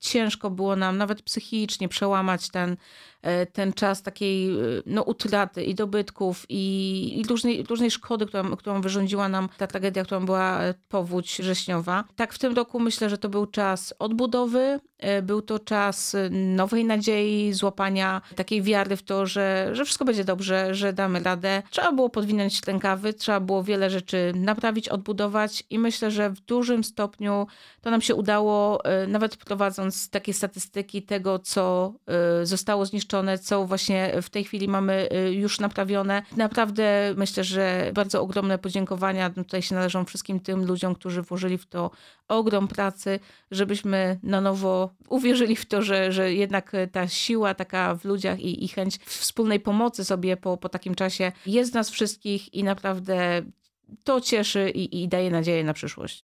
ciężko było nam nawet psychicznie przełamać ten czas takiej utraty i dobytków i różnej szkody, którą wyrządziła nam ta tragedia, którą była powódź wrześniowa. Tak w tym roku myślę, że to był czas odbudowy, był to czas nowej nadziei, złapania takiej wiary w to, że wszystko będzie dobrze, że damy radę. Trzeba było podwinąć rękawy, trzeba było wiele rzeczy naprawić, odbudować i myślę, że w dużym stopniu to nam się udało, nawet prowadząc takie statystyki tego, co zostało zniszczone, co właśnie w tej chwili mamy już naprawione. Naprawdę myślę, że bardzo ogromne podziękowania tutaj się należą wszystkim tym ludziom, którzy włożyli w to ogrom pracy, żebyśmy na nowo uwierzyli w to, że jednak ta siła taka w ludziach i chęć wspólnej pomocy sobie po takim czasie jest w nas wszystkich i naprawdę to cieszy i daje nadzieję na przyszłość.